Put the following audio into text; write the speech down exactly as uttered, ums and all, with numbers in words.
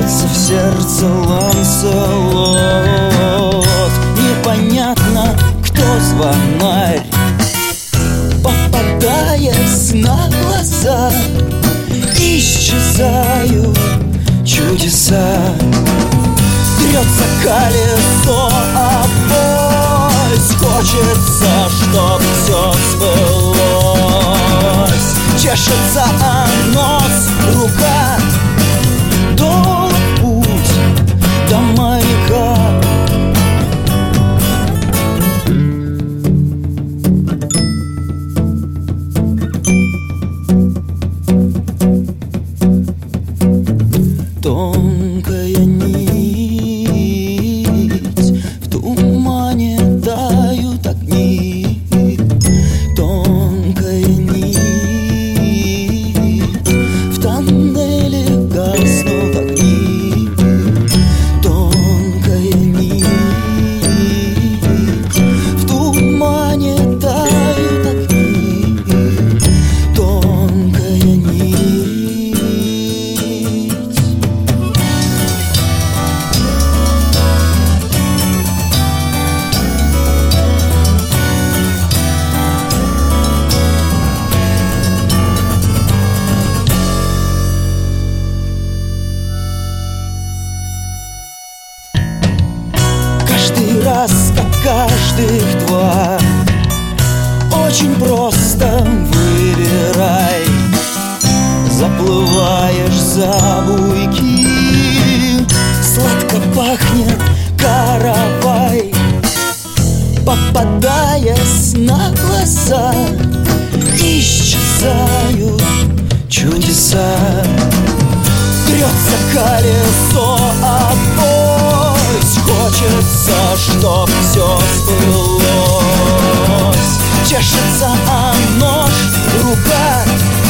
Бьется в сердце Ланселот. Непонятно, кто звонарь, попадаясь на глаза, исчезают чудеса. Трется колесо авось, хочется, чтоб все сбылось. Чешется о нос рука, долг путь до маяка. Тонкая нить, в тумане тают огни. Тонкая нить, в тоннеле гаснут огни. Тонкая нить, в тумане тают огни. Тонкая нить. Каждый раз, как каждых два, очень просто выбирай. Заплываешь за буйки, сладко пахнет каравай. Попадаясь на глаза, исчезают чудеса. Трется колесо авось, хочется, чтоб все сбылось. Чешется о нож рука,